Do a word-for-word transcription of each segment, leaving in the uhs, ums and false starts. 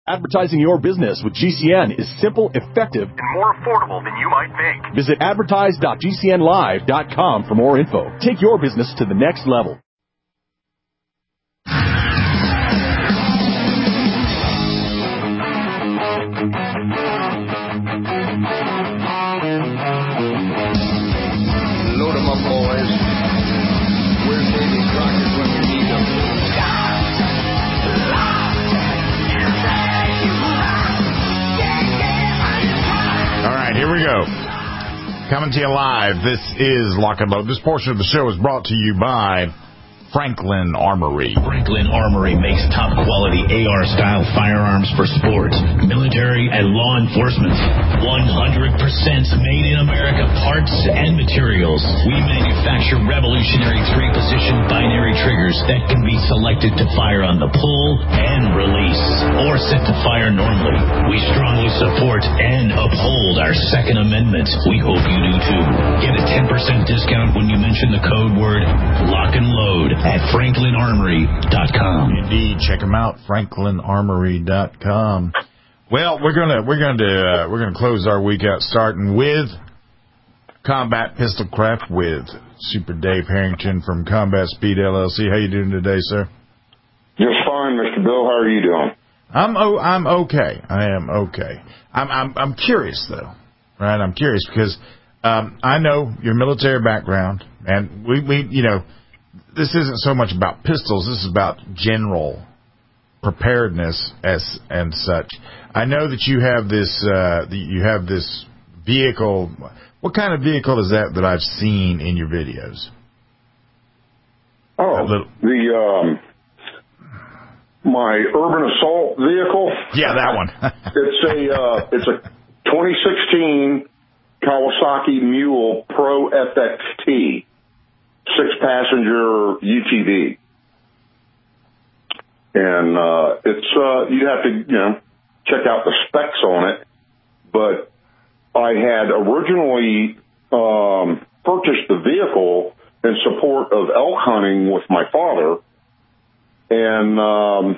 Advertising your business with G C N is simple, effective, and more affordable than you might think. Visit advertise dot g c n live dot com for more info. Take your business to the next level. Load 'em up, boys. Where's Davy Crockett when you need them? All right, here we go. Coming to you live. This is Lock and Load. This portion of the show is brought to you by Franklin Armory. Franklin Armory makes top-quality A R-style firearms for sports, military, and law enforcement. one hundred percent made in America parts and materials. We manufacture revolutionary three-position binary triggers that can be selected to fire on the pull and release, or set to fire normally. We strongly support and uphold our Second Amendment. We hope you do too. Get a ten percent discount when you mention the code word Lock and Load at franklin armory dot com. Indeed, check them out, franklin armory dot com. Well, we're gonna we're gonna uh, we're gonna close our week out starting with Combat Pistol Craft with Super Dave Harrington from Combat Speed L L C. How you doing today, sir? Just fine, Mister Bill. How are you doing? I'm oh, I'm okay. I am okay. I'm I'm I'm curious though, right? I'm curious because um, I know your military background, and we we you know. This isn't so much about pistols. This is about general preparedness as and such. I know that you have this. Uh, you have this vehicle. What kind of vehicle is that that I've seen in your videos? Oh, little... the um, my urban assault vehicle. Yeah, that one. it's a uh, it's a twenty sixteen Kawasaki Mule Pro F X T. Six-passenger U T V, and uh, it's uh, you have to you know check out the specs on it. But I had originally um, purchased the vehicle in support of elk hunting with my father, and um,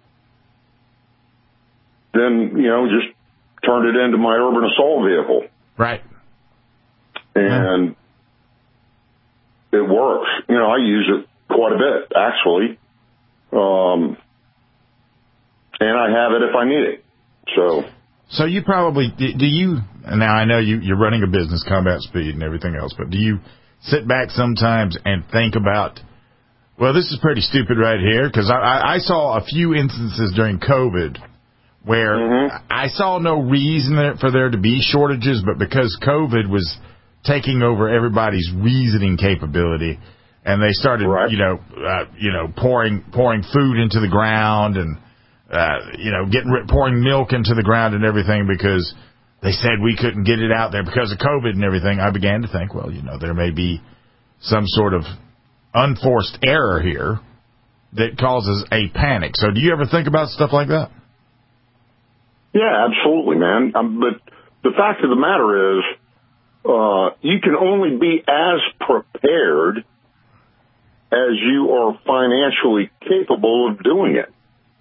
then you know just turned it into my urban assault vehicle. Right. And. Yeah. It works. You know, I use it quite a bit, actually. Um, and I have it if I need it. So, so you probably, do you, now I know you, you're running a business, Combat Speed and everything else, but do you sit back sometimes and think about, well, this is pretty stupid right here? Because I, I, I saw a few instances during COVID where mm-hmm. I saw no reason for there to be shortages, but because COVID was taking over everybody's reasoning capability, and they started, right. you know, uh, you know, pouring pouring food into the ground, and uh, you know, getting pouring milk into the ground and everything because they said we couldn't get it out there because of COVID and everything. I began to think, well, you know, there may be some sort of unforced error here that causes a panic. So, do you ever think about stuff like that? Yeah, absolutely, man. Um, but the fact of the matter is. Uh, you can only be as prepared as you are financially capable of doing it.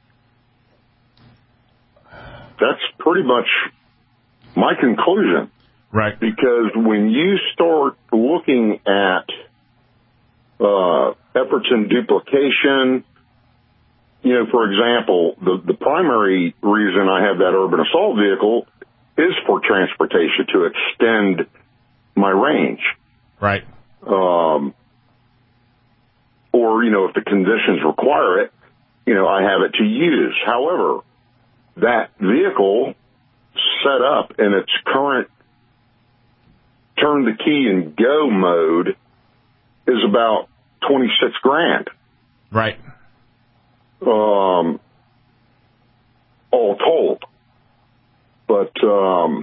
That's pretty much my conclusion. Right. Because when you start looking at uh, efforts in duplication, you know, for example, the, the primary reason I have that urban assault vehicle is for transportation to extend my range. Right. Um, or, you know, if the conditions require it, you know, I have it to use. However, that vehicle set up in its current turn the key and go mode is about twenty-six grand. Right. Um, all told. But, um,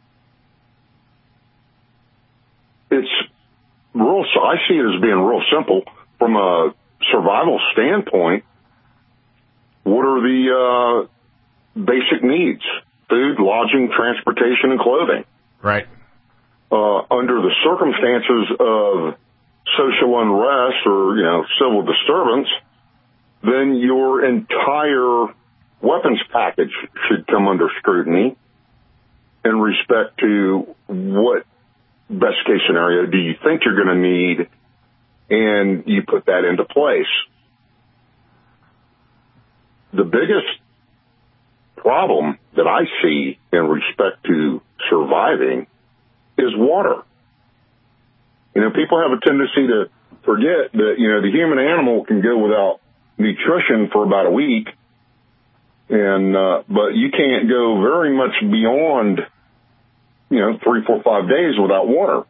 it's real, I see it as being real simple. From a survival standpoint, what are the uh, basic needs? Food, lodging, transportation, and clothing. Right. Uh, under the circumstances of social unrest or, you know, civil disturbance, then your entire weapons package should come under scrutiny in respect to what best case scenario do you think you're going to need, and you put that into place. The biggest problem that I see in respect to surviving is water. You know, people have a tendency to forget that, you know, the human animal can go without nutrition for about a week, and uh, but you can't go very much beyond, you know, three, four, five days without water.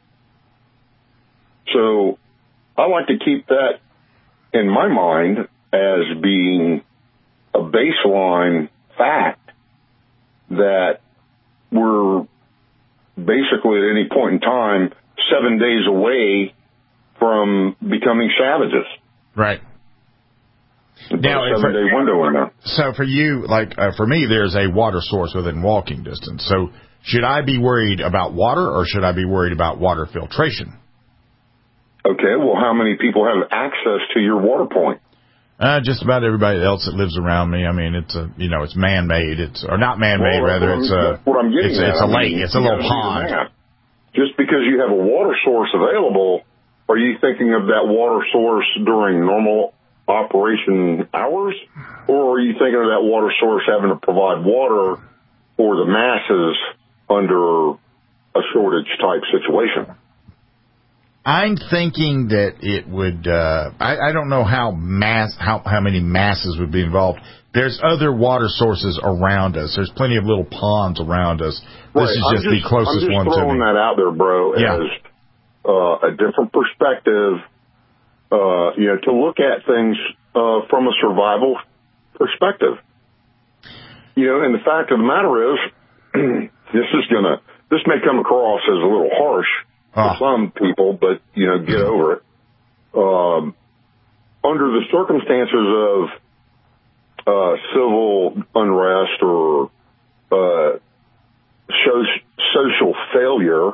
So I like to keep that in my mind as being a baseline fact that we're basically at any point in time seven days away from becoming savages. Right. Now, a seven day window in there. So for you, like uh, for me, there's a water source within walking distance. So should I be worried about water, or should I be worried about water filtration? Okay, well, how many people have access to your water point? Uh, just about everybody else that lives around me. I mean, it's a, you know, it's man-made. It's or not man-made, well, rather. It's a, what I'm getting it's, at. it's a I lake. mean, It's a little pond. Just because you have a water source available, are you thinking of that water source during normal operation hours, or are you thinking of that water source having to provide water for the masses under a shortage type situation? I'm thinking that it would. Uh, I, I don't know how mass how how many masses would be involved. There's other water sources around us. There's plenty of little ponds around us. Right. This is just, just the closest I'm just one to me. throwing that out there, bro, yeah. as uh, a different perspective. Uh, you know, to look at things uh, from a survival perspective. You know, and the fact of the matter is, this is gonna this may come across as a little harsh oh. to some people, but you know, get over it. Um, under the circumstances of uh, civil unrest or uh, so- social failure,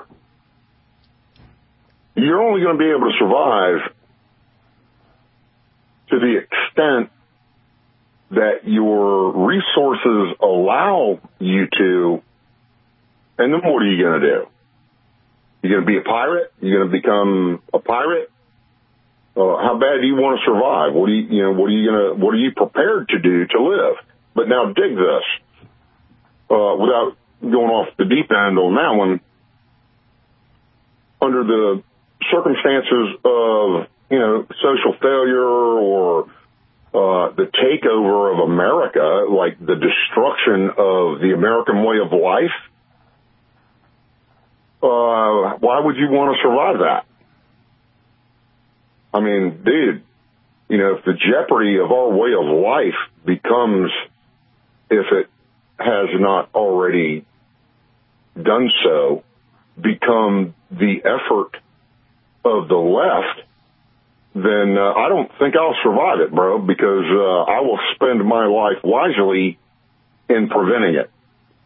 you're only going to be able to survive to the extent that your resources allow you to, and then what are you going to do? You're going to be a pirate? You're going to become a pirate? Uh, how bad do you want to survive? What do you, you know, what are you going to, what are you prepared to do to live? But now dig this, uh, without going off the deep end on that one. Under the circumstances of, you know, social failure or uh, the takeover of America, like the destruction of the American way of life, uh, why would you want to survive that? I mean, dude, you know, if the jeopardy of our way of life becomes, if it has not already done so, become the effort of the left, then uh, I don't think I'll survive it, bro, because uh, I will spend my life wisely in preventing it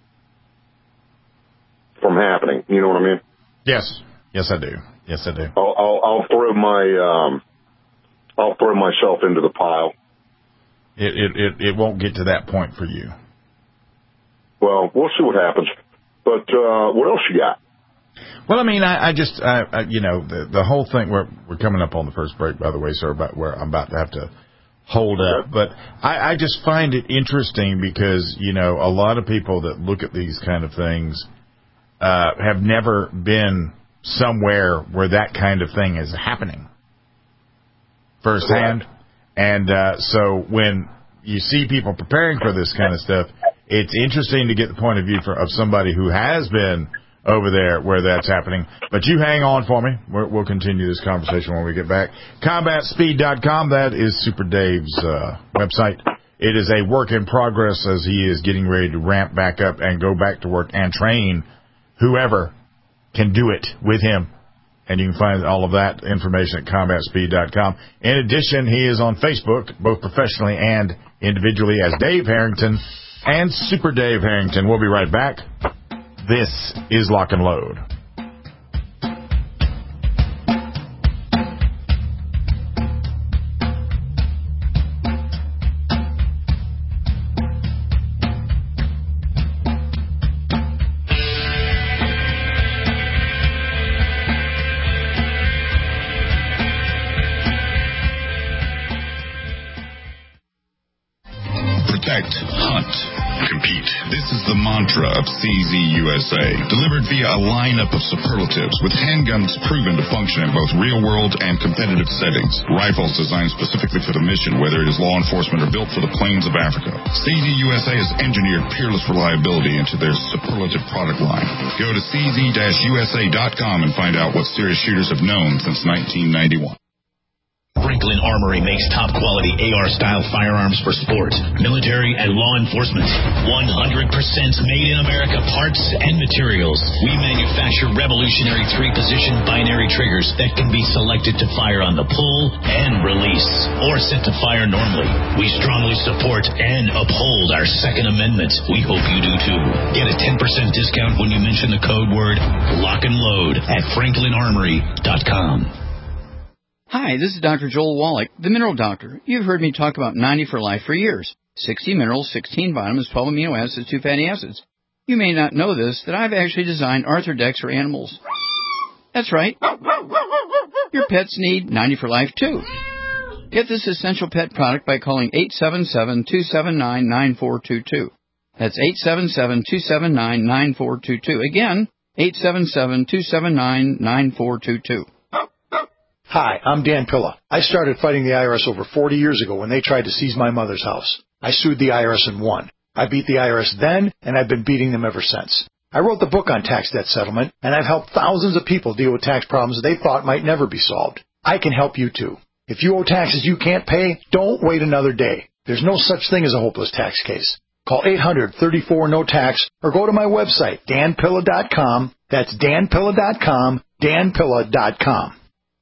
from happening. You know what I mean? Yes. Yes, I do. Yes, I do. I'll, I'll, I'll throw my, um, I'll throw myself into the pile. It, it, it, it won't get to that point for you. Well, we'll see what happens. But uh, what else you got? Well, I mean, I, I just, I, I, you know, the, the whole thing, we're, we're coming up on the first break, by the way, sir, about where I'm about to have to hold up. But I, I just find it interesting because, you know, a lot of people that look at these kind of things uh, have never been somewhere where that kind of thing is happening firsthand. Right. And uh, so when you see people preparing for this kind of stuff, it's interesting to get the point of view for, of somebody who has been over there where that's happening. But you hang on for me. We're, we'll continue this conversation when we get back. combat speed dot com, that is Super Dave's uh, website. It is a work in progress as he is getting ready to ramp back up and go back to work and train whoever can do it with him. And you can find all of that information at combat speed dot com. In addition, he is on Facebook, both professionally and individually, as Dave Harrington and Super Dave Harrington. We'll be right back. This is Lock and Load. compete. This is the mantra of C Z U S A, delivered via a lineup of superlatives with handguns proven to function in both real-world and competitive settings. Rifles designed specifically for the mission, whether it is law enforcement or built for the plains of Africa. C Z U S A has engineered peerless reliability into their superlative product line. Go to C Z U S A dot com and find out what serious shooters have known since nineteen ninety-one. Franklin Armory makes top-quality A R-style firearms for sport, military, and law enforcement. one hundred percent made in America parts and materials. We manufacture revolutionary three-position binary triggers that can be selected to fire on the pull and release, or set to fire normally. We strongly support and uphold our Second Amendment. We hope you do too. Get a ten percent discount when you mention the code word lock and load at franklin armory dot com. Hi, this is Doctor Joel Wallach, the Mineral Doctor. You've heard me talk about ninety for Life for years. sixty minerals, sixteen vitamins, twelve amino acids, two fatty acids. You may not know this, that I've actually designed Arthrodex for animals. That's right. Your pets need ninety for Life, too. Get this essential pet product by calling eight seven seven, two seven nine, nine four two two. That's eight seven seven, two seven nine, nine four two two. Again, eight seven seven, two seven nine, nine four two two. Hi, I'm Dan Pilla. I started fighting the I R S over forty years ago when they tried to seize my mother's house. I sued the I R S and won. I beat the I R S then, and I've been beating them ever since. I wrote the book on tax debt settlement, and I've helped thousands of people deal with tax problems they thought might never be solved. I can help you too. If you owe taxes you can't pay, don't wait another day. There's no such thing as a hopeless tax case. Call eight hundred, thirty-four, no tax or go to my website, dan pilla dot com. That's dan pilla dot com, dan pilla dot com.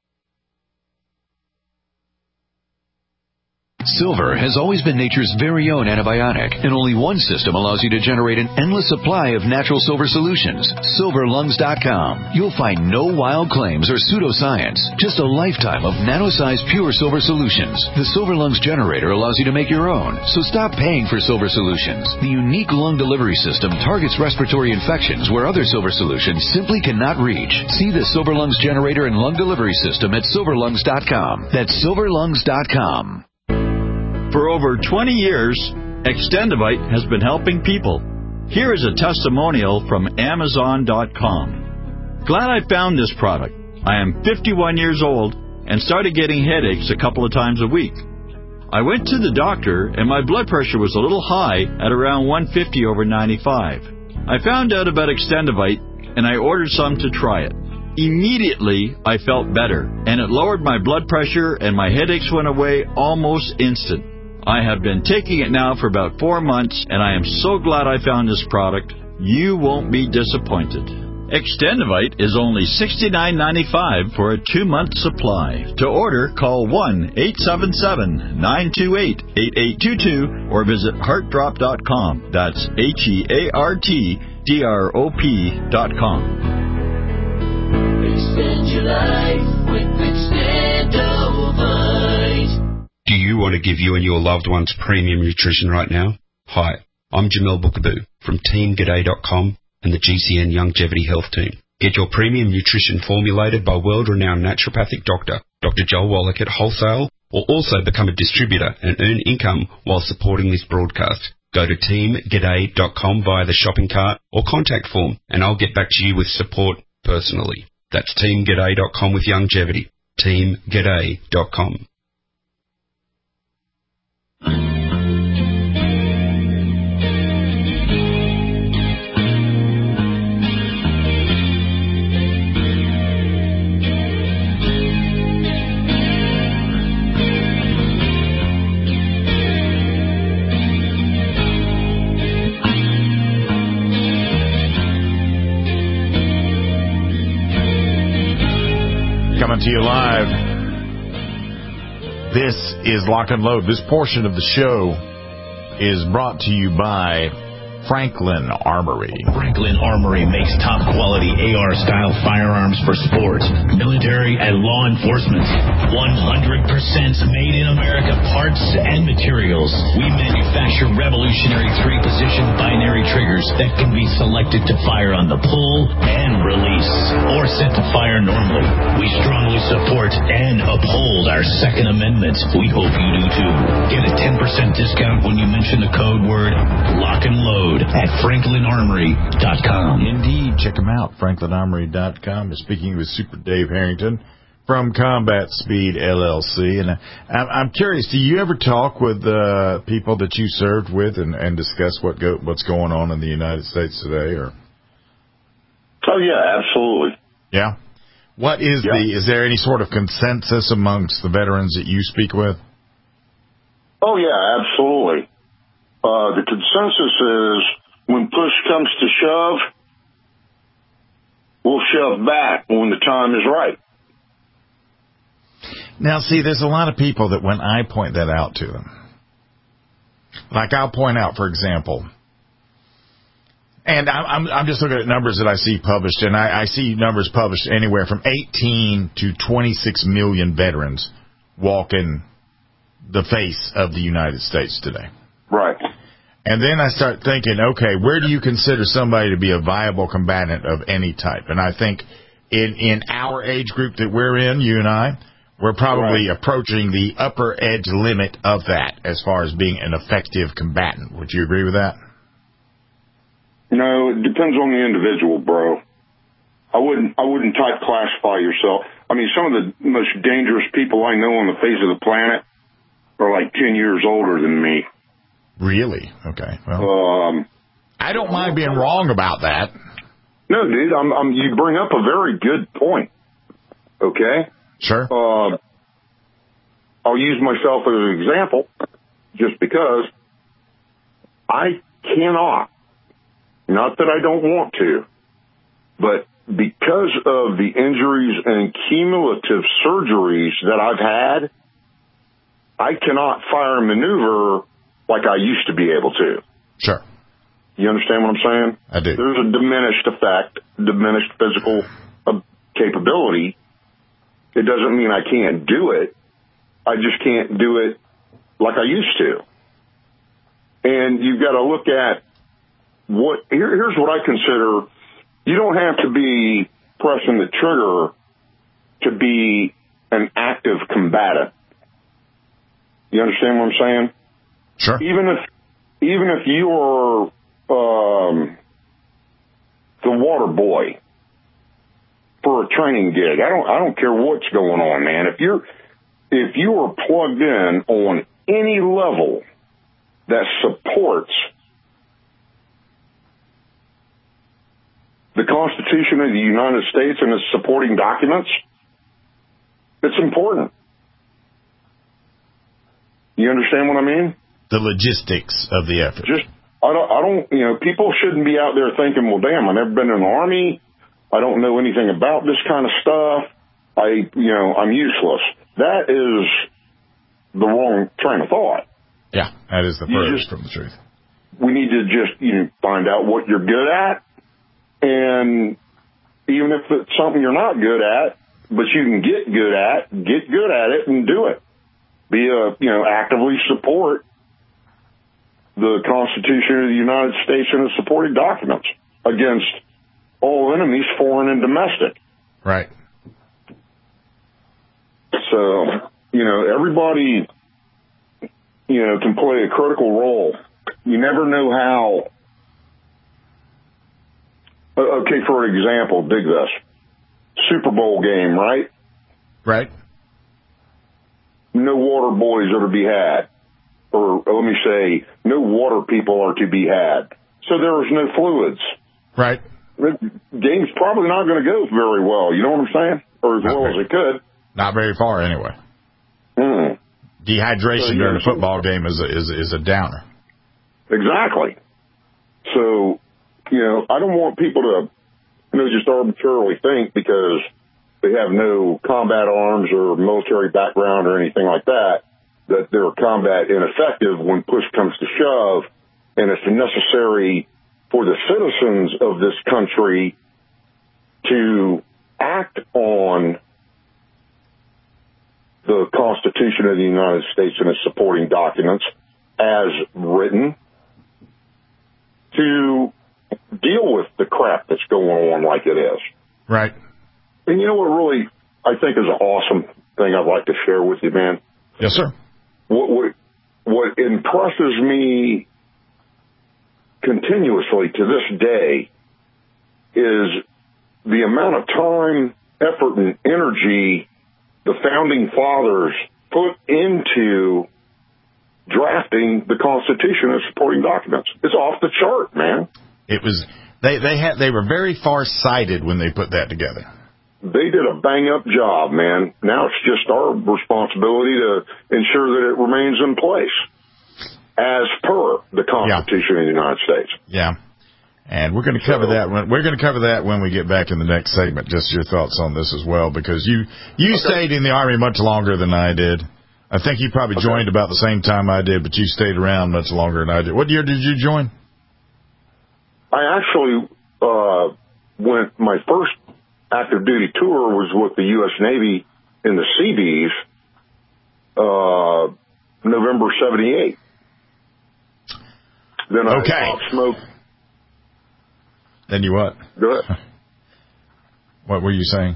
Silver has always been nature's very own antibiotic, and only one system allows you to generate an endless supply of natural silver solutions. silver lungs dot com. You'll find no wild claims or pseudoscience, just a lifetime of nano-sized pure silver solutions. The Silver Lungs generator allows you to make your own, so stop paying for silver solutions. The unique lung delivery system targets respiratory infections where other silver solutions simply cannot reach. See the Silver Lungs generator and lung delivery system at silver lungs dot com. That's silver lungs dot com. For over twenty years, Extendivite has been helping people. Here is a testimonial from amazon dot com. Glad I found this product. I am fifty-one years old and started getting headaches a couple of times a week. I went to the doctor and my blood pressure was a little high at around one fifty over ninety-five. I found out about Extendivite and I ordered some to try it. Immediately, I felt better, and it lowered my blood pressure and my headaches went away almost instant. I have been taking it now for about four months, and I am so glad I found this product. You won't be disappointed. Extendivite is only sixty-nine ninety-five for a two-month supply. To order, call one eight seven seven, nine two eight, eight eight two two or visit heart drop dot com. That's H E A R T D R O P dot com. Extend your life with Extendivite. Do you want to give you and your loved ones premium nutrition right now? Hi, I'm Jamil Bookaboo from team g'day dot com and the G C N Longevity Health Team. Get your premium nutrition formulated by world-renowned naturopathic doctor, Doctor Joel Wallach at wholesale, or also become a distributor and earn income while supporting this broadcast. Go to team g'day dot com via the shopping cart or contact form, and I'll get back to you with support personally. That's team g'day dot com with longevity. team g'day dot com. Coming to you live. This is Lock and Load. This portion of the show is brought to you by Franklin Armory. Franklin Armory makes top-quality A R-style firearms for sport, military, and law enforcement. one hundred percent made in America parts and materials. We manufacture revolutionary three-position binary triggers that can be selected to fire on the pull and release, or set to fire normally. We strongly support and uphold our Second Amendment. We hope you do too. Get a ten percent discount when you mention the code word lock and load at franklin armory dot com. Indeed, check them out, franklin armory dot com. We're speaking with Super Dave Harrington from Combat Speed L L C. And I'm, I'm curious, do you ever talk with uh, people that you served with and, and discuss what go, what's going on in the United States today? Or Oh, yeah, absolutely. Yeah? What is yeah. the, is there any sort of consensus amongst the veterans that you speak with? Oh, yeah, absolutely. Uh, the consensus is when push comes to shove, we'll shove back when the time is right. Now, see, there's a lot of people that when I point that out to them, like I'll point out, for example, and I'm, I'm just looking at numbers that I see published, and I, I see numbers published anywhere from eighteen to twenty-six million veterans walking the face of the United States today. Right. And then I start thinking, okay, where do you consider somebody to be a viable combatant of any type? And I think in, in our age group that we're in, you and I, we're probably right. approaching the upper edge limit of that as far as being an effective combatant. Would you agree with that? No, it depends on the individual, bro. I wouldn't I wouldn't type classify yourself. I mean, some of the most dangerous people I know on the face of the planet are like ten years older than me. Really? Okay. Well, um, I don't mind being wrong about that. No, dude, I'm, I'm, you bring up a very good point. Okay? Sure. Uh, I'll use myself as an example just because I cannot, not that I don't want to, but because of the injuries and cumulative surgeries that I've had, I cannot fire and maneuver like I used to be able to. Sure. You understand what I'm saying? I do. There's a diminished effect, diminished physical uh, capability. It doesn't mean I can't do it. I just can't do it like I used to. And you've got to look at what, here, here's what I consider, you don't have to be pressing the trigger to be an active combatant. You understand what I'm saying? Sure. Even if, even if you're um, the water boy for a training gig, I don't, I don't care what's going on, man. If you're, if you are plugged in on any level that supports the Constitution of the United States and its supporting documents, it's important. You understand what I mean? The logistics of the effort. Just, I don't, I don't, you know, people shouldn't be out there thinking, well, damn, I've never been in the Army. I don't know anything about this kind of stuff. I, you know, I'm useless. That is the wrong train of thought. Yeah, that is the furthest from the truth. We need to just, you know, find out what you're good at. And even if it's something you're not good at, but you can get good at, get good at it and do it. Be a, you know, actively support the Constitution of the United States and its supporting documents against all enemies, foreign and domestic. Right. So, you know, everybody, you know, can play a critical role. You never know how. Okay, for example, dig this. Super Bowl game, right? Right. No water boys are to be had. Or let me say, no water people are to be had. So there was no fluids. Right. The game's probably not going to go very well. You know what I'm saying? Or as not well very, as it could. Not very far, anyway. Mm. Dehydration so, during yeah, a football game is a, is, is a downer. Exactly. So, you know, I don't want people to, you know, just arbitrarily think because they have no combat arms or military background or anything like that, that they're combat ineffective when push comes to shove, and it's necessary for the citizens of this country to act on the Constitution of the United States and its supporting documents as written to deal with the crap that's going on like it is. Right. And you know what really I think is an awesome thing I'd like to share with you, man? Yes, sir. What, what, what impresses me continuously to this day is the amount of time, effort, and energy the founding fathers put into drafting the Constitution and supporting documents. It's off the chart, man. It was they they had they were very far-sighted when they put that together. They did a bang-up job, man. Now it's just our responsibility to ensure that it remains in place as per the Constitution yeah. of the United States. Yeah. And we're going to cover so, that when we're going to cover that when we get back in the next segment. Just your thoughts on this as well, because you you okay. stayed in the Army much longer than I did. I think you probably okay. joined about the same time I did, but you stayed around much longer than I did. What year did you join? I actually uh, went. My first active duty tour was with the U S Navy in the Seabees, uh, November seventy-eight. Then I okay. popped smoke. Then you what? Go ahead. What were you saying?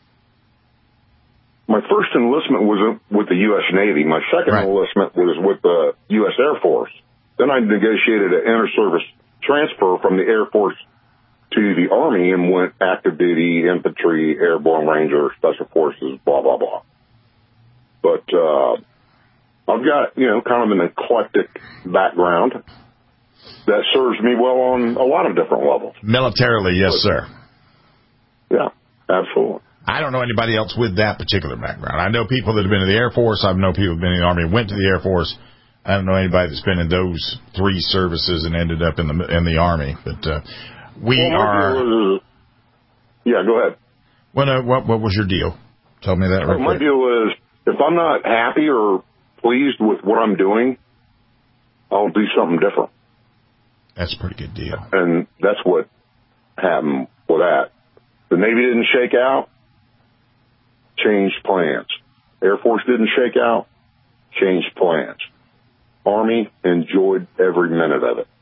My first enlistment was with the U S Navy. My second right. enlistment was with the U S Air Force. Then I negotiated an inter-service transfer from the Air Force to the Army and went active duty, infantry, airborne ranger, special forces, blah, blah, blah. But uh, I've got, you know, kind of an eclectic background that serves me well on a lot of different levels. Militarily, yes, but, sir. Yeah, absolutely. I don't know anybody else with that particular background. I know people that have been in the Air Force. I know people who have been in the Army, went to the Air Force. I don't know anybody that's been in those three services and ended up in the in the Army. But uh, we well, are. Was, yeah, go ahead. Well, uh, what what was your deal? Tell me that. Right well, my quick. deal is if I'm not happy or pleased with what I'm doing, I'll do something different. That's a pretty good deal. And that's what happened with that. The Navy didn't shake out. Changed plans. Air Force didn't shake out. Changed plans. Army enjoyed every minute of it.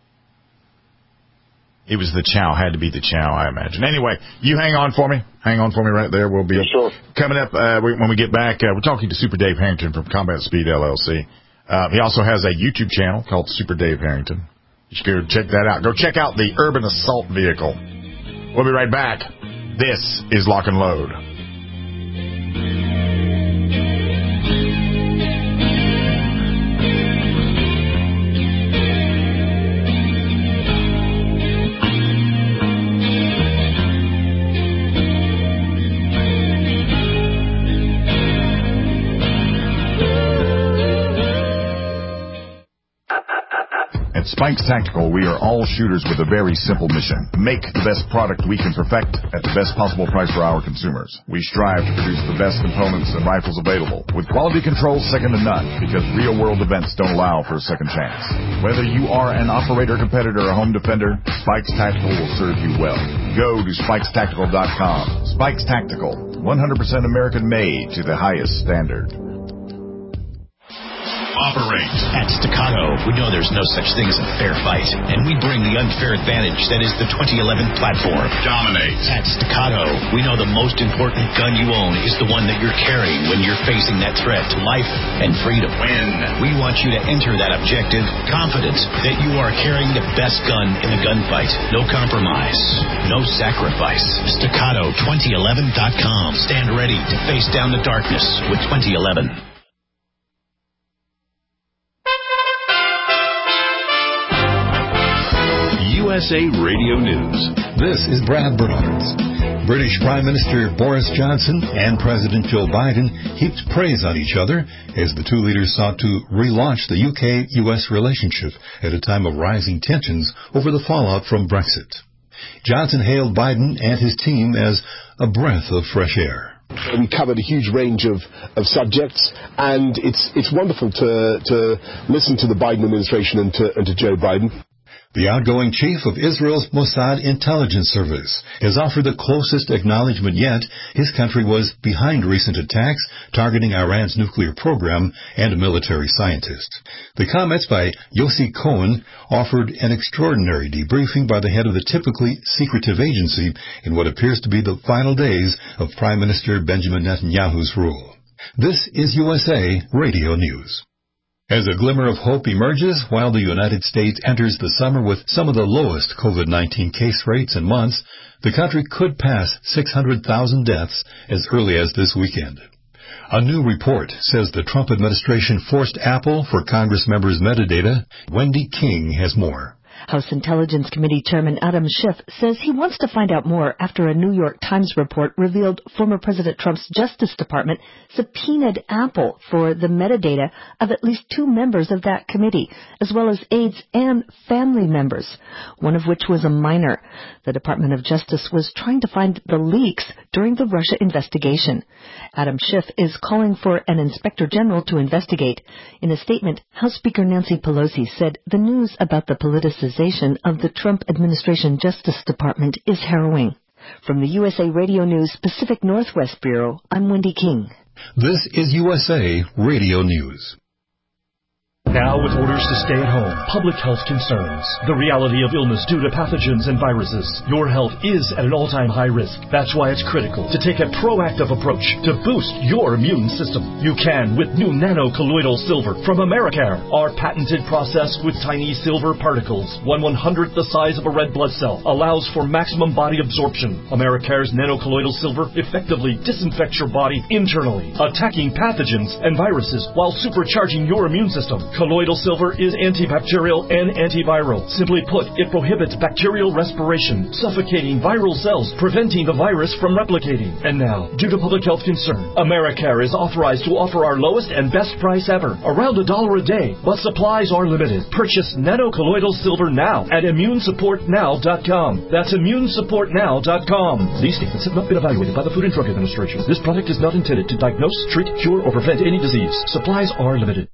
It was the chow. Had to be the chow, I imagine. Anyway, you hang on for me. Hang on for me right there. We'll be yes, sir. coming up uh, when we get back. Uh, we're talking to Super Dave Harrington from Combat Speed L L C. Uh, he also has a YouTube channel called Super Dave Harrington. You should go check that out. Go check out the Urban Assault Vehicle. We'll be right back. This is Lock and Load. Spikes Tactical, we are all shooters with a very simple mission. Make the best product we can perfect at the best possible price for our consumers. We strive to produce the best components and rifles available, with quality control second to none, because real-world events don't allow for a second chance. Whether you are an operator, competitor, or home defender, Spikes Tactical will serve you well. Go to spikes tactical dot com. Spikes Tactical, one hundred percent American-made to the highest standard. Operate. At Staccato, we know there's no such thing as a fair fight, and we bring the unfair advantage that is the twenty eleven platform. Dominate. At Staccato, we know the most important gun you own is the one that you're carrying when you're facing that threat to life and freedom. Win. We want you to enter that objective confident that you are carrying the best gun in the gunfight. No compromise. No sacrifice. Staccato twenty eleven dot com. Stand ready to face down the darkness with twenty eleven. U S A Radio News. This is Brad Bernards. British Prime Minister Boris Johnson and President Joe Biden heaped praise on each other as the two leaders sought to relaunch the U K U S relationship at a time of rising tensions over the fallout from Brexit. Johnson hailed Biden and his team as a breath of fresh air. We covered a huge range of, of subjects, and it's it's wonderful to to listen to the Biden administration and to, and to Joe Biden. The outgoing chief of Israel's Mossad intelligence service has offered the closest acknowledgement yet his country was behind recent attacks targeting Iran's nuclear program and military scientists. The comments by Yossi Cohen offered an extraordinary debriefing by the head of the typically secretive agency in what appears to be the final days of Prime Minister Benjamin Netanyahu's rule. This is U S A Radio News. As a glimmer of hope emerges while the United States enters the summer with some of the lowest COVID nineteen case rates in months, the country could pass six hundred thousand deaths as early as this weekend. A new report says the Trump administration forced Apple for Congress members' metadata. Wendy King has more. House Intelligence Committee Chairman Adam Schiff says he wants to find out more after a New York Times report revealed former President Trump's Justice Department subpoenaed Apple for the metadata of at least two members of that committee, as well as aides and family members, one of which was a minor. The Department of Justice was trying to find the leaks during the Russia investigation. Adam Schiff is calling for an inspector general to investigate. In a statement, House Speaker Nancy Pelosi said the news about the politicization of the Trump administration Justice Department is harrowing. From the U S A Radio News Pacific Northwest Bureau, I'm Wendy King. This is U S A Radio News. Now with orders to stay at home, public health concerns, the reality of illness due to pathogens and viruses, your health is at an all-time high risk. That's why it's critical to take a proactive approach to boost your immune system. You can with new nano-colloidal silver from Americare, our patented process with tiny silver particles, one one-hundredth the size of a red blood cell, allows for maximum body absorption. Americare's nano-colloidal silver effectively disinfects your body internally, attacking pathogens and viruses while supercharging your immune system. Colloidal silver is antibacterial and antiviral. Simply put, it prohibits bacterial respiration, suffocating viral cells, preventing the virus from replicating. And now, due to public health concern, Americare is authorized to offer our lowest and best price ever, around a dollar a day, but supplies are limited. Purchase nano-colloidal silver now at immune support now dot com. That's immune support now dot com. These statements have not been evaluated by the Food and Drug Administration. This product is not intended to diagnose, treat, cure, or prevent any disease. Supplies are limited.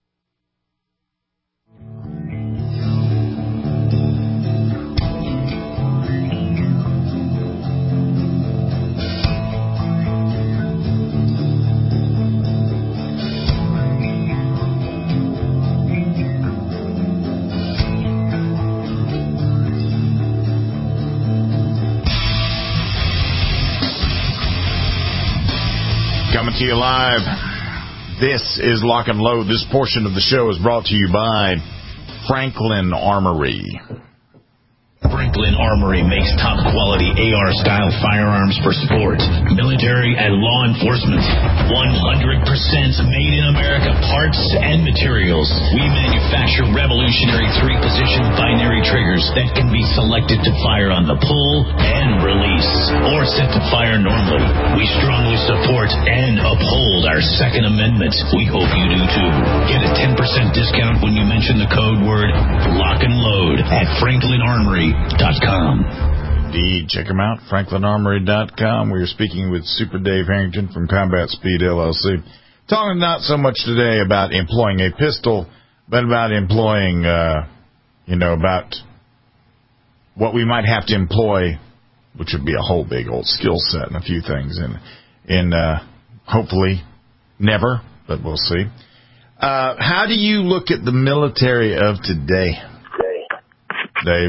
Coming to you live. This is Lock and Load. This portion of the show is brought to you by Franklin Armory. Franklin Armory makes top-quality A R-style firearms for sports, military, and law enforcement. one hundred percent made in America parts and materials. We manufacture revolutionary three-position binary triggers that can be selected to fire on the pull and release, or set to fire normally. We strongly support and uphold our Second Amendment. We hope you do too. Get a ten percent discount when you mention the code word Lock and Load at Franklin Armory dot com. Indeed, check them out, Franklin Armory dot com. We are speaking with Super Dave Harrington from Combat Speed L L C. Talking not so much today about employing a pistol, but about employing, uh, you know, about what we might have to employ, which would be a whole big old skill set and a few things, and in, in uh, hopefully never, but we'll see. Uh, how do you look at the military of today, Dave?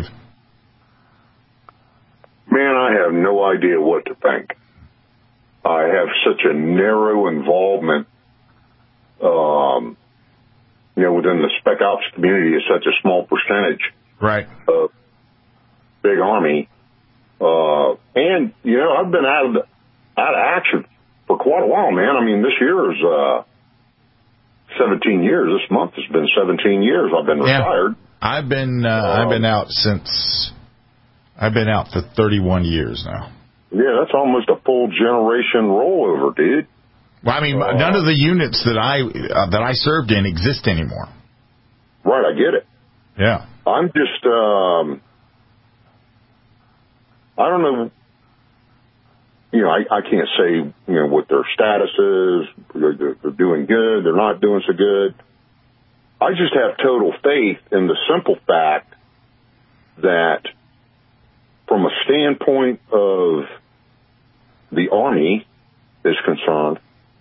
Man, I have no idea what to think. I have such a narrow involvement, um, you know, within the Spec Ops community is such a small percentage. Right. Of big Army. Uh, and, you know, I've been out of, the, out of action for quite a while, man. I mean, this year is, uh, seventeen years. This month has been seventeen years. I've been yeah. retired. I've been, uh, um, I've been out since, I've been out for thirty-one years now. Yeah, that's almost a full generation rollover, dude. Well, I mean, uh, none of the units that I uh, that I served in exist anymore. Right, I get it. Yeah. I'm just, um, I don't know, you know, I, I can't say, you know, what their status is. They're, they're doing good. They're not doing so good. I just have total faith in the simple fact that from a standpoint of the Army is concerned,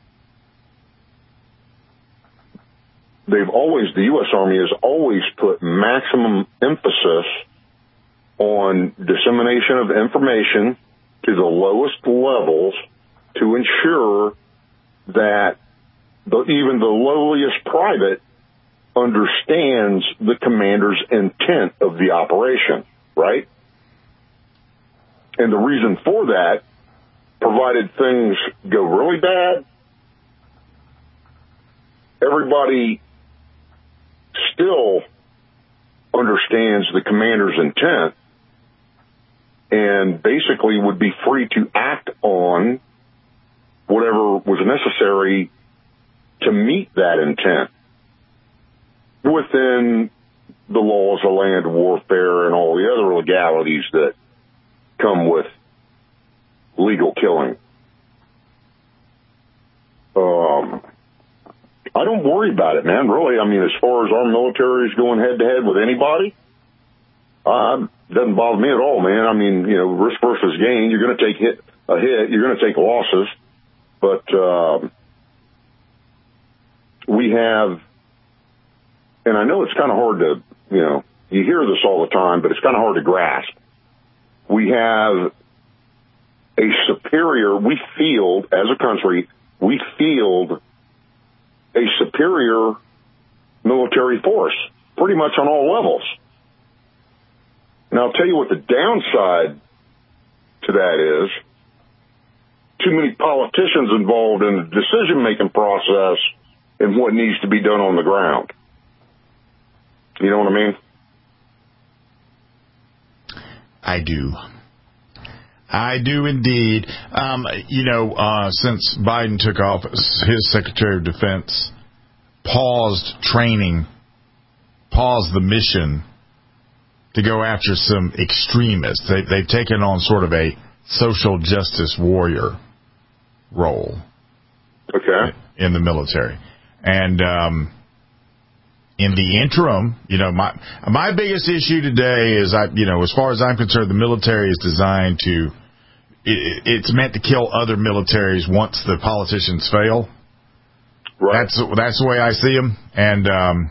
they've always, the U S Army has always put maximum emphasis on dissemination of information to the lowest levels to ensure that the, even the lowliest private understands the commander's intent of the operation, right? And the reason for that, provided things go really bad, everybody still understands the commander's intent and basically would be free to act on whatever was necessary to meet that intent within the laws of land warfare and all the other legalities that come with legal killing. Um, I don't worry about it, man, really. I mean, as far as our military is going head-to-head with anybody, uh, it doesn't bother me at all, man. I mean, you know, risk versus gain. You're going to take hit, a hit. You're going to take losses. But um, we have, and I know it's kind of hard to, you know, you hear this all the time, but it's kind of hard to grasp. We have a superior, we field, as a country, we field a superior military force, pretty much on all levels. Now, I'll tell you what the downside to that is. Too many politicians involved in the decision-making process and what needs to be done on the ground. You know what I mean? I do. I do indeed. Um, you know, uh, since Biden took office, his Secretary of Defense paused training, paused the mission to go after some extremists. They, they've taken on sort of a social justice warrior role. Okay. In the military. And um, in the interim, you know, my my biggest issue today is, I, you know, as far as I'm concerned, the military is designed to, it, it's meant to kill other militaries once the politicians fail. Right. That's that's the way I see them. And um,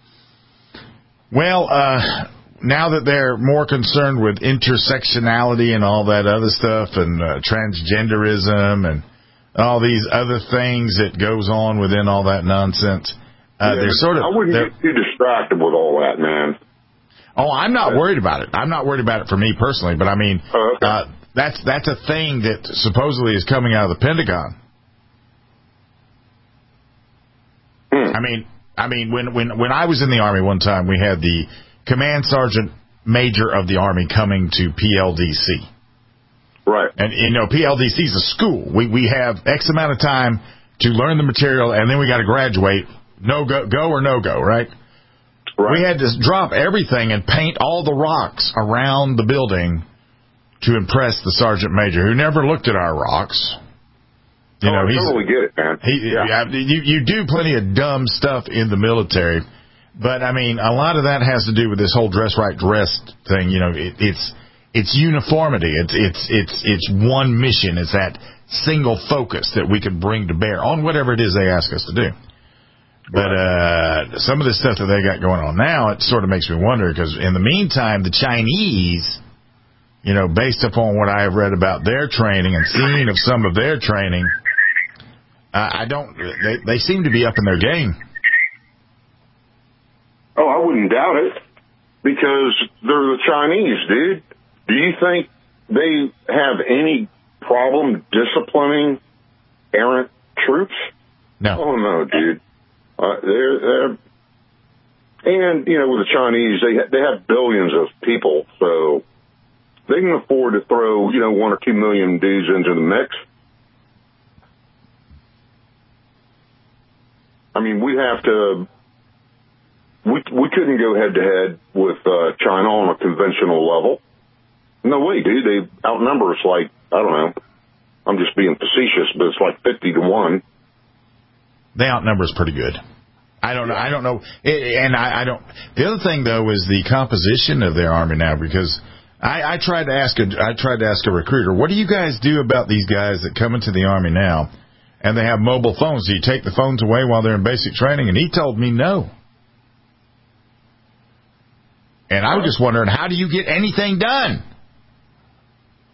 well, uh, now that they're more concerned with intersectionality and all that other stuff, and uh, transgenderism and all these other things that goes on within all that nonsense. Uh, yeah, they're sort of. I wouldn't get too distracted with all that, man. Oh, I'm not yeah. worried about it. I'm not worried about it for me personally, but I mean, oh, okay. uh, that's that's a thing that supposedly is coming out of the Pentagon. Hmm. I mean, I mean, when when when I was in the Army one time, we had the Command Sergeant Major of the Army coming to P L D C. Right. And, you know, P L D C is a school. We we have X amount of time to learn the material, and then we got to graduate. No go, go or no go, right? Right. We had to drop everything and paint all the rocks around the building to impress the Sergeant Major, who never looked at our rocks. You oh, know, I he's, totally get it, man. He, yeah. you, you do plenty of dumb stuff in the military, but, I mean, a lot of that has to do with this whole dress right dress thing. You know, it, it's it's uniformity. It's it's it's it's one mission. It's that single focus that we can bring to bear on whatever it is they ask us to do. But uh, some of the stuff that they got going on now, it sort of makes me wonder, because in the meantime, the Chinese, you know, based upon what I have read about their training and seen of some of their training, uh, I don't, they, they seem to be up in their game. Oh, I wouldn't doubt it, because they're the Chinese, dude. Do you think they have any problem disciplining errant troops? No. Oh, no, dude. Uh, they're, they're, and, you know, with the Chinese, they ha- they have billions of people, so they can afford to throw, you know, one or two million dudes into the mix. I mean, we'd have to, we we couldn't go head to head with uh, China on a conventional level. No way, dude. They outnumber us like, I don't know. I'm just being facetious, but it's like fifty to one. They outnumber us pretty good. I don't know. I don't know. And I, I don't. The other thing though is the composition of their army now, because I, I tried to ask a I tried to ask a recruiter, what do you guys do about these guys that come into the army now, and they have mobile phones? Do you take the phones away while they're in basic training? And he told me no. And I was just wondering, how do you get anything done?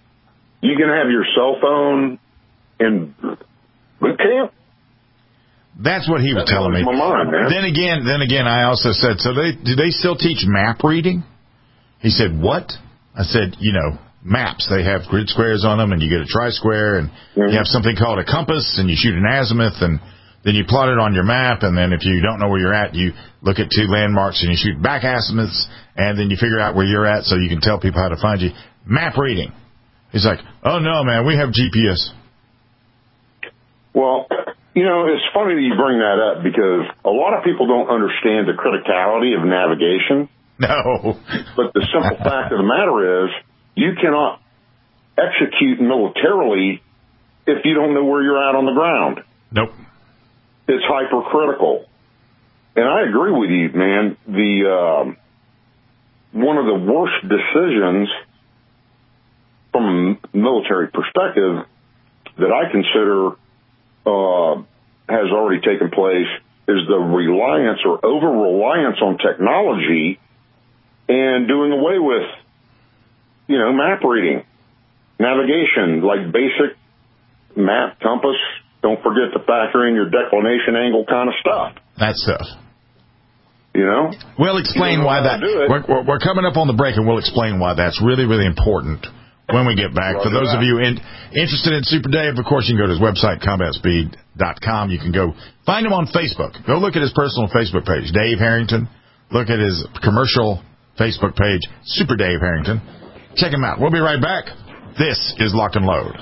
You can have your cell phone in boot camp. That's what he was that telling me. My mind, man. Then again, then again, I also said, so they do they still teach map reading? He said, what? I said, you know, maps. They have grid squares on them, and you get a tri-square, and mm-hmm. you have something called a compass, and you shoot an azimuth, and then you plot it on your map, and then if you don't know where you're at, you look at two landmarks, and you shoot back azimuths, and then you figure out where you're at so you can tell people how to find you. Map reading. He's like, oh, no, man, we have G P S. Well, you know, it's funny that you bring that up because a lot of people don't understand the criticality of navigation. No. But the simple fact of the matter is you cannot execute militarily if you don't know where you're at on the ground. Nope. It's hypercritical. And I agree with you, man. The um, one of the worst decisions from a military perspective that I consider uh, has already taken place is the reliance or over-reliance on technology and doing away with, you know, map reading, navigation, like basic map, compass. Don't forget to factor in your declination angle kind of stuff. That stuff. You know? We'll explain you know why that. We're, we're, we're coming up on the break, and we'll explain why that's really, really important when we get back. Roger For those that. of you in, interested in Super Dave, of course, you can go to his website, combat speed dot com. You can go find him on Facebook. Go look at his personal Facebook page, Dave Harrington. Look at his commercial Facebook page, Super Dave Harrington. Check him out. We'll be right back. This is Lock and Load.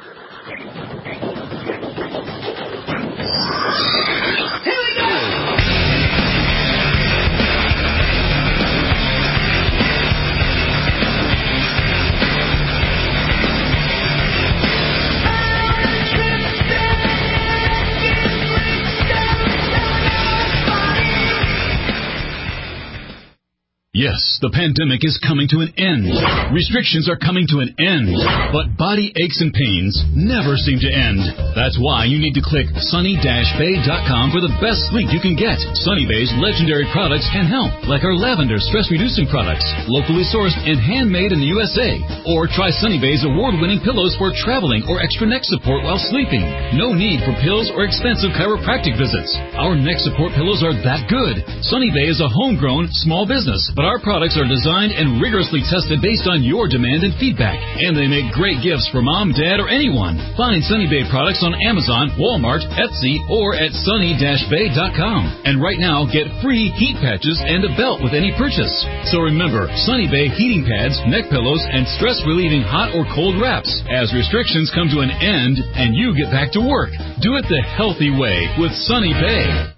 Yes, the pandemic is coming to an end. Restrictions are coming to an end. But body aches and pains never seem to end. That's why you need to click sunny dash bay dot com for the best sleep you can get. Sunny Bay's legendary products can help, like our lavender stress-reducing products, locally sourced and handmade in the U S A. Or try Sunny Bay's award-winning pillows for traveling or extra neck support while sleeping. No need for pills or expensive chiropractic visits. Our neck support pillows are that good. Sunny Bay is a homegrown small business, but our products are designed and rigorously tested based on your demand and feedback. And they make great gifts for mom, dad, or anyone. Find Sunny Bay products on Amazon, Walmart, Etsy, or at sunny dash bay dot com. And right now, get free heat patches and a belt with any purchase. So remember, Sunny Bay heating pads, neck pillows, and stress-relieving hot or cold wraps. As restrictions come to an end and you get back to work, do it the healthy way with Sunny Bay.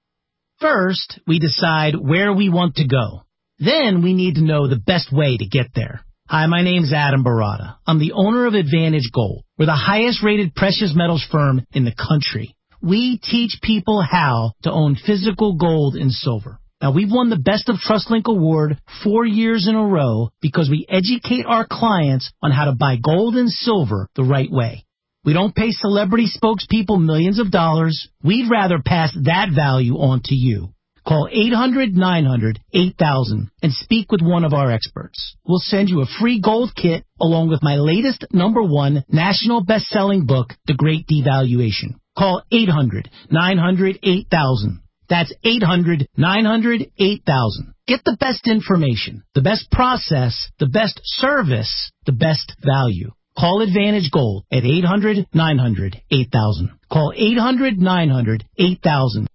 First, we decide where we want to go. Then we need to know the best way to get there. Hi, my name's Adam Barada. I'm the owner of Advantage Gold. We're the highest-rated precious metals firm in the country. We teach people how to own physical gold and silver. Now, we've won the Best of TrustLink Award four years in a row because we educate our clients on how to buy gold and silver the right way. We don't pay celebrity spokespeople millions of dollars. We'd rather pass that value on to you. Call eight hundred nine hundred eight thousand and speak with one of our experts. We'll send you a free gold kit along with my latest number one national best-selling book, The Great Devaluation. Call eight hundred nine hundred eight thousand. That's eight hundred nine hundred eight thousand. Get the best information, the best process, the best service, the best value. Call Advantage Gold at eight hundred nine hundred eight thousand. Call eight hundred nine hundred eight thousand.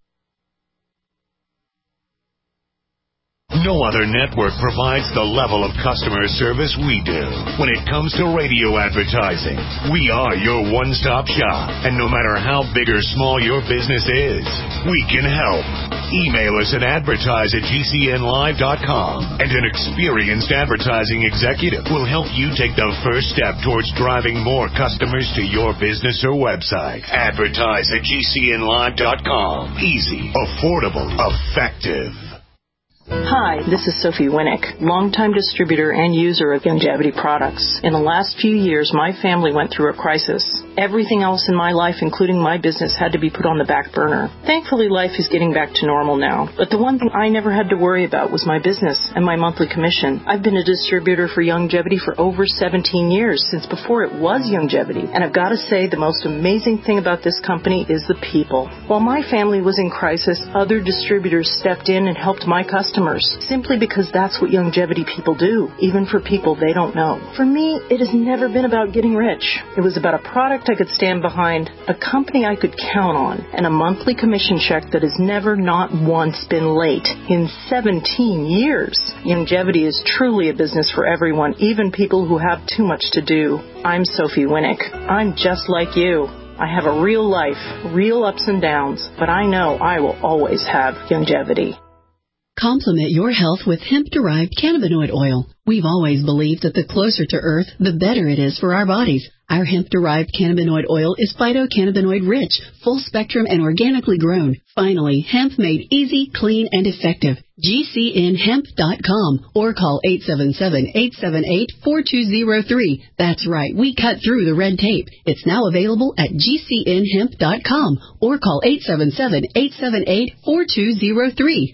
No other network provides the level of customer service we do. When it comes to radio advertising, we are your one-stop shop. And no matter how big or small your business is, we can help. Email us at advertise at G C N live dot com, and an experienced advertising executive will help you take the first step towards driving more customers to your business or website. Advertise at G C N live dot com. Easy, affordable, effective. Hi, this is Sophie Winnick, longtime distributor and user of Youngevity products. In the last few years, my family went through a crisis. Everything else in my life, including my business, had to be put on the back burner. Thankfully, life is getting back to normal now. But the one thing I never had to worry about was my business and my monthly commission. I've been a distributor for Youngevity for over seventeen years, since before it was Youngevity. And I've got to say, the most amazing thing about this company is the people. While my family was in crisis, other distributors stepped in and helped my customers, simply because that's what Youngevity people do, even for people they don't know. For me, it has never been about getting rich. It was about a product I could stand behind, a company I could count on, and a monthly commission check that has never, not once, been late in seventeen years. Youngevity is truly a business for everyone, even people who have too much to do. I'm Sophie Winnick. I'm just like you. I have a real life, real ups and downs, but I know I will always have Youngevity. Complement your health with hemp-derived cannabinoid oil. We've always believed that the closer to Earth, the better it is for our bodies. Our hemp-derived cannabinoid oil is phytocannabinoid rich, full-spectrum, and organically grown. Finally, hemp made easy, clean, and effective. G C N hemp dot com or call eight seven seven, eight seven eight, four two zero three. That's right, we cut through the red tape. It's now available at G C N hemp dot com or call eight seven seven, eight seven eight, four two zero three.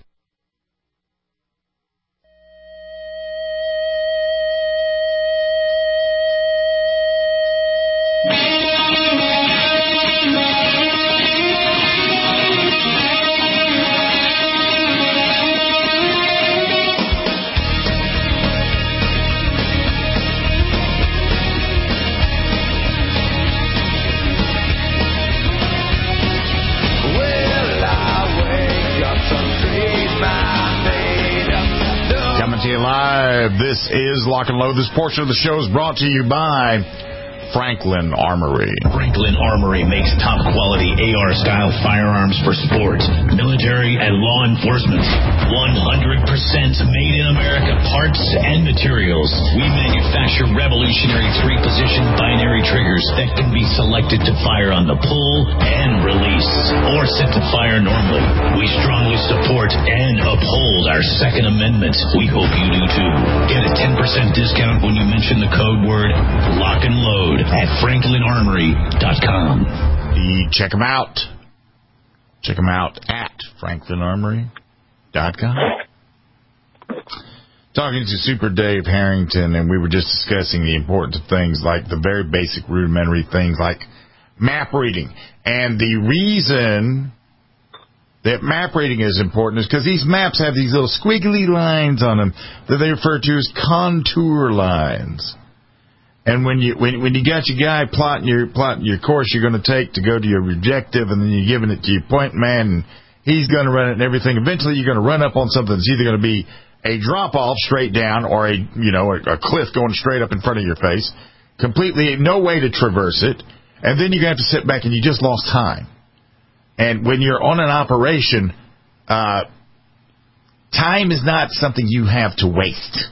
This is Lock and Load. This portion of the show is brought to you by Franklin Armory. Franklin Armory makes top-quality A R-style firearms for sports, military, and law enforcement. one hundred percent made in America parts and materials. We manufacture revolutionary three-position binary triggers that can be selected to fire on the pull and release, or set to fire normally. We strongly support and uphold our Second Amendment. We hope you do too. Get a ten percent discount when you mention the code word Lock and Load at franklin armory dot com. Check them out. Check them out at franklin armory dot com. Talking to Super Dave Harrington, and we were just discussing the importance of things like the very basic rudimentary things like map reading. And the reason that map reading is important is because these maps have these little squiggly lines on them that they refer to as contour lines. And when you when when you got your guy plotting your plotting your course you're going to take to go to your objective, and then you're giving it to your point man, and he's going to run it and everything, eventually you're going to run up on something that's either going to be a drop off straight down or a you know a, a cliff going straight up in front of your face, completely no way to traverse it, and then you're going to have to sit back and you just lost time. And when you're on an operation, uh, time is not something you have to waste.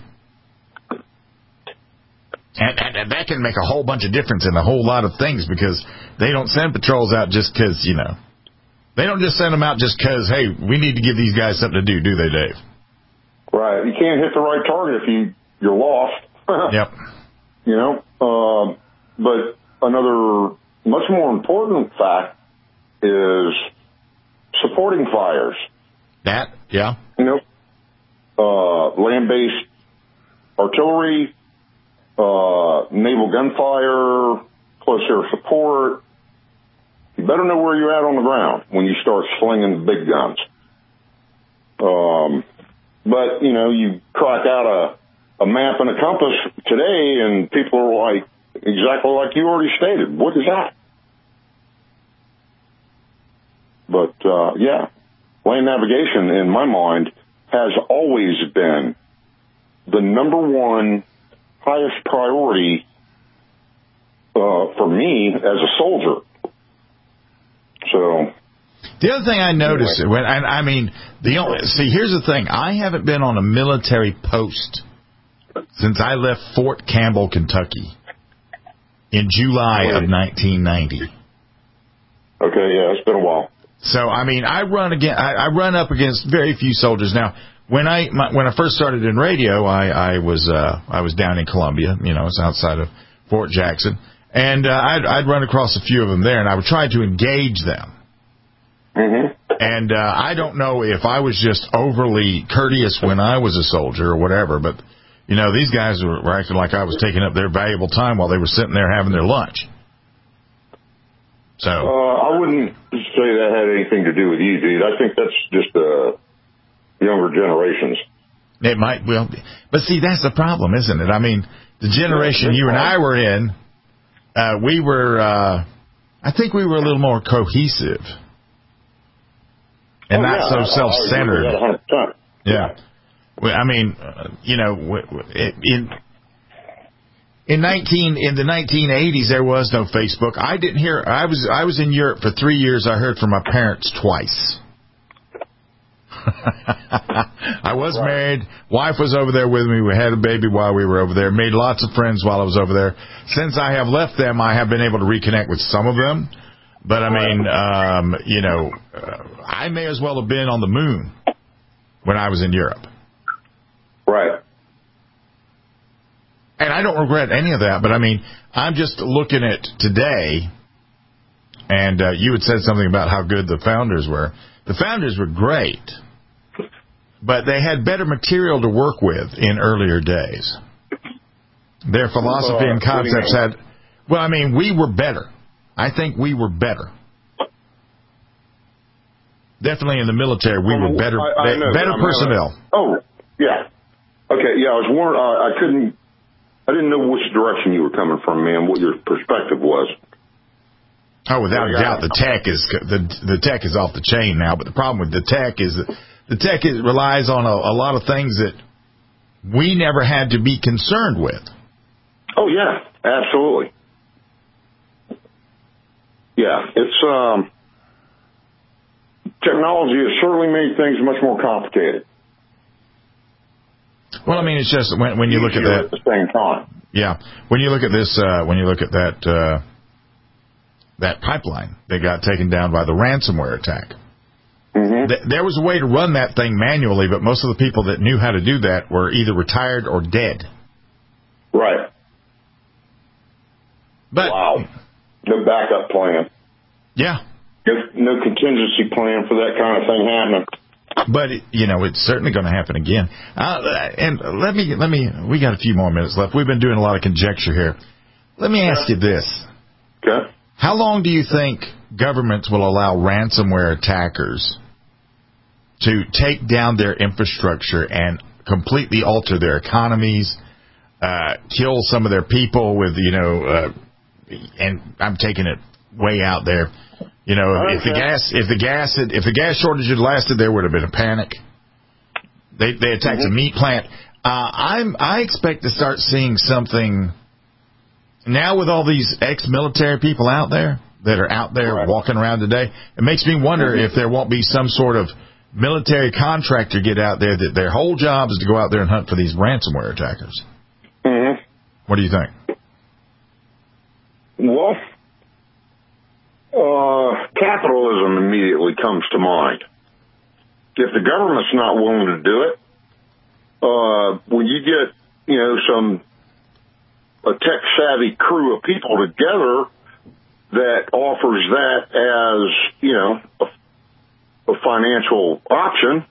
And, and, and that can make a whole bunch of difference in a whole lot of things, because they don't send patrols out just because, you know, they don't just send them out just because, hey, we need to give these guys something to do, do they, Dave? Right. You can't hit the right target if you, you're lost. Yep. You know, um, but another much more important fact is supporting fires. That, yeah. You know, uh, land-based artillery, uh, naval gunfire, close air support. You better know where you're at on the ground when you start slinging the big guns. Um, but, you know, you crack out a, a map and a compass today, and people are like, exactly like you already stated, what is that? But, uh, yeah, land navigation, in my mind, has always been the number one highest priority uh, for me as a soldier. So the other thing I noticed, anyway. when I, I mean, the only, see, here's the thing: I haven't been on a military post since I left Fort Campbell, Kentucky, in July of nineteen ninety. Okay, yeah, it's been a while. So, I mean, I run again. I, I run up against very few soldiers. Now, when I my, when I first started in radio, I I was uh, I was down in Columbia, you know, it's outside of Fort Jackson, and uh, I'd I'd run across a few of them there, and I would try to engage them. Mm-hmm. And uh, I don't know if I was just overly courteous when I was a soldier or whatever, but you know, these guys were, were acting like I was taking up their valuable time while they were sitting there having their lunch. So uh, I wouldn't say that had anything to do with you, dude. I think that's just uh, younger generations. It might well be. But see, that's the problem, isn't it? I mean, the generation you and I were in, uh, we were, uh, I think we were a little more cohesive and oh, not yeah, so I, self-centered. I one hundred percent. Yeah. Well, I mean, uh, you know, in in nineteen in the nineteen eighties there was no Facebook. I didn't hear. I was I was in Europe for three years. I heard from my parents twice. I was right. married. Wife was over there with me. We had a baby while we were over there. Made lots of friends while I was over there. Since I have left them, I have been able to reconnect with some of them. But I mean, um, you know, uh, I may as well have been on the moon when I was in Europe. Right. And I don't regret any of that, but I mean, I'm just looking at today, and uh, you had said something about how good the founders were. The founders were great, but they had better material to work with in earlier days. Their philosophy uh, and concepts had, well, I mean, we were better. I think we were better. Definitely in the military, we well, were better, I, I know, better personnel. Gonna, oh, yeah. Okay, yeah, I was warned. Uh, I couldn't. I didn't know which direction you were coming from, man. What your perspective was. Oh, without a doubt, the tech is the the tech is off the chain now. But the problem with the tech is that the tech is, relies on a, a lot of things that we never had to be concerned with. Oh yeah, absolutely. Yeah, it's um, technology has certainly made things much more complicated. Well, I mean, it's just when when you look at that at the same time. Yeah, when you look at this, uh, when you look at that uh, that pipeline that got taken down by the ransomware attack. Mm-hmm. Th- there was a way to run that thing manually, but most of the people that knew how to do that were either retired or dead. Right. But wow. No backup plan. Yeah. No, no contingency plan for that kind of thing happening. But it, you know, it's certainly going to happen again. Uh, and let me let me. We got a few more minutes left. We've been doing a lot of conjecture here. Let me ask you this. Okay. How long do you think governments will allow ransomware attackers to take down their infrastructure and completely alter their economies, uh, kill some of their people with, you know, uh, and I'm taking it way out there. You know, okay. if the gas, if the gas, had, if the gas shortage had lasted, there would have been a panic. They they attacked mm-hmm. a meat plant. Uh, I'm I expect to start seeing something now with all these ex-military people out there that are out there right. walking around today. It makes me wonder mm-hmm. if there won't be some sort of military contractor get out there that their whole job is to go out there and hunt for these ransomware attackers. Mm-hmm. What do you think? Well. Uh, capitalism immediately comes to mind. If the government's not willing to do it, uh, when you get, you know, some, a tech-savvy crew of people together that offers that as, you know, a, a financial option,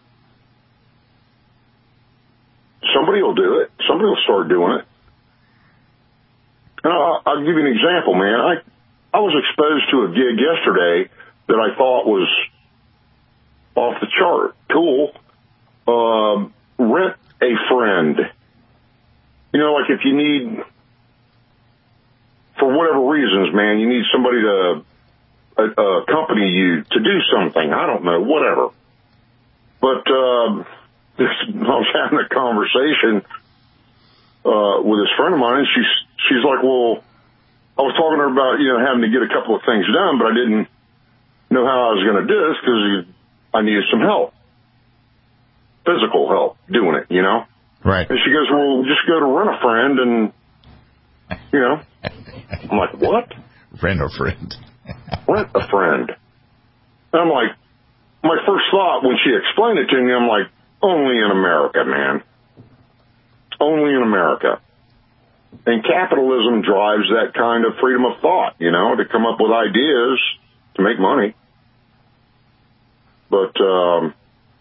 somebody will do it. Somebody will start doing it. And I'll, I'll give you an example, man. I, I was exposed to a gig yesterday that I thought was off the chart. Cool. Um, rent a friend. You know, like if you need, for whatever reasons, man, you need somebody to uh, accompany you to do something. I don't know, whatever. But um, this, I was having a conversation uh, with this friend of mine, and she's she's like, well, I was talking to her about, you know, having to get a couple of things done, but I didn't know how I was going to do this because I needed some help, physical help doing it, you know? Right. And she goes, well, just go to Rent a Friend and, you know. I'm like, what? Rent a Friend. Rent a Friend. And I'm like, my first thought when she explained it to me, I'm like, Only in America, man. Only in America. And capitalism drives that kind of freedom of thought, you know, to come up with ideas to make money. But um,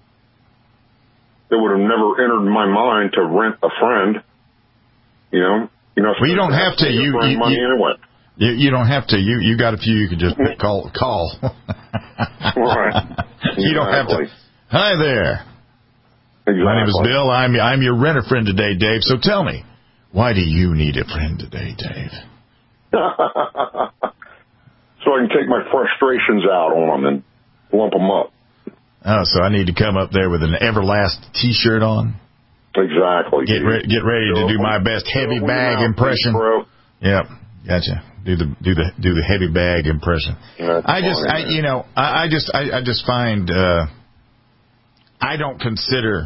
it would have never entered my mind to rent a friend, you know. You know, well, you don't have to. You, you, money you, anyway. you, you don't have to. You you got a few you could just call. call. Right. You don't have to. Hi there. Exactly. My name is Bill. I'm I'm your renter friend today, Dave. So tell me, why do you need a friend today, Dave? So I can take my frustrations out on them and lump them up. Oh, so I need to come up there with an Everlast T-shirt on? Exactly. Get re- get ready to do my best heavy bag impression. Yep, gotcha. Do the do the do the heavy bag impression. That's I just fine, I you know I, I just I, I just find uh, I don't consider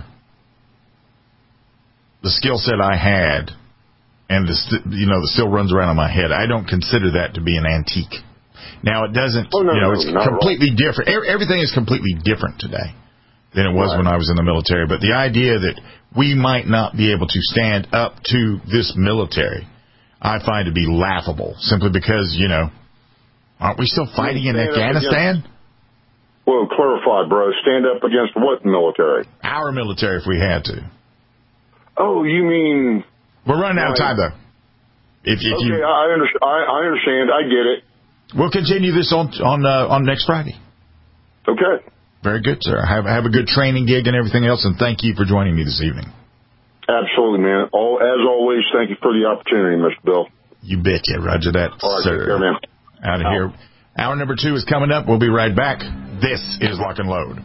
the skill set I had and the st- you know that still runs around in my head. I don't consider that to be an antique. Now, it doesn't, oh, no, you know, no, it's not completely different. Everything is completely different today than it was right. when I was in the military. But the idea that we might not be able to stand up to this military, I find to be laughable, simply because, you know, aren't we still fighting in Afghanistan? Against, well, clarify, bro. Stand up against what military? Our military, if we had to. Oh, you mean... We're running out of time, though. If, if okay, you, I, under, I, I understand. I get it. We'll continue this on on uh, on next Friday. Okay. Very good, sir. Have have a good training gig and everything else, and thank you for joining me this evening. Absolutely, man. All as always, thank you for the opportunity, Mister Bill. You betcha. Roger that, All right, sir. take care, man. Out of Out. here. Hour number two is coming up. We'll be right back. This is Lock and Load.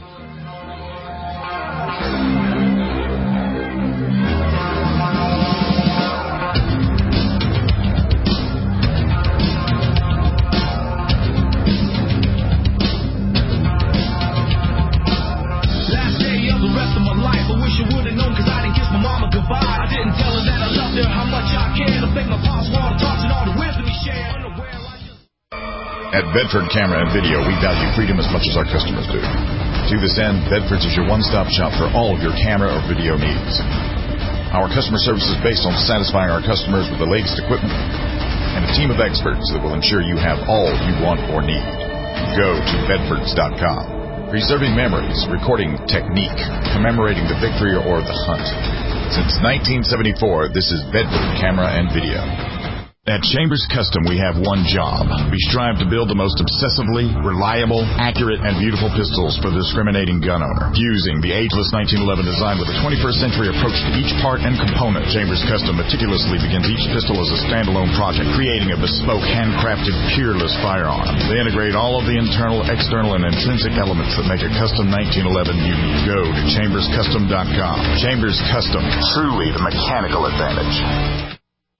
At Bedford Camera and Video, we value freedom as much as our customers do. To this end, Bedford's is your one-stop shop for all of your camera or video needs. Our customer service is based on satisfying our customers with the latest equipment and a team of experts that will ensure you have all you want or need. Go to bedfords dot com. Preserving memories, recording technique, commemorating the victory or the hunt. Since nineteen seventy-four, this is Bedford Camera and Video. At Chambers Custom, we have one job. We strive to build the most obsessively reliable, accurate, and beautiful pistols for the discriminating gun owner. Fusing the ageless nineteen eleven design with a twenty-first century approach to each part and component, Chambers Custom meticulously begins each pistol as a standalone project, creating a bespoke, handcrafted, peerless firearm. They integrate all of the internal, external, and intrinsic elements that make a custom nineteen eleven unique. Go to chambers custom dot com. Chambers Custom, truly the mechanical advantage.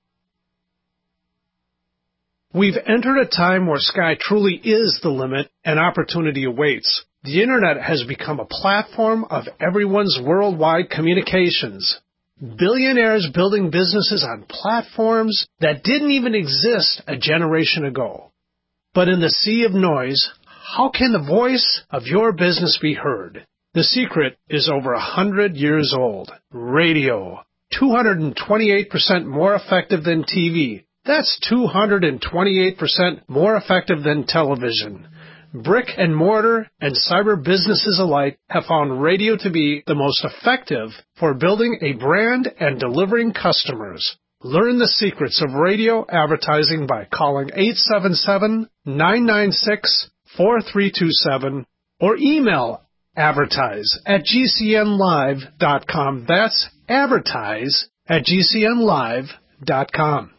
We've entered a time where sky truly is the limit and opportunity awaits. The Internet has become a platform of everyone's worldwide communications. Billionaires building businesses on platforms that didn't even exist a generation ago. But in the sea of noise, how can the voice of your business be heard? The secret is over a hundred years old. Radio. two hundred twenty-eight percent more effective than T V. That's two hundred twenty-eight percent more effective than television. Brick and mortar and cyber businesses alike have found radio to be the most effective for building a brand and delivering customers. Learn the secrets of radio advertising by calling eight seven seven, nine nine six, four three two seven or email advertise at g c n live dot com. That's advertise at g c n live dot com.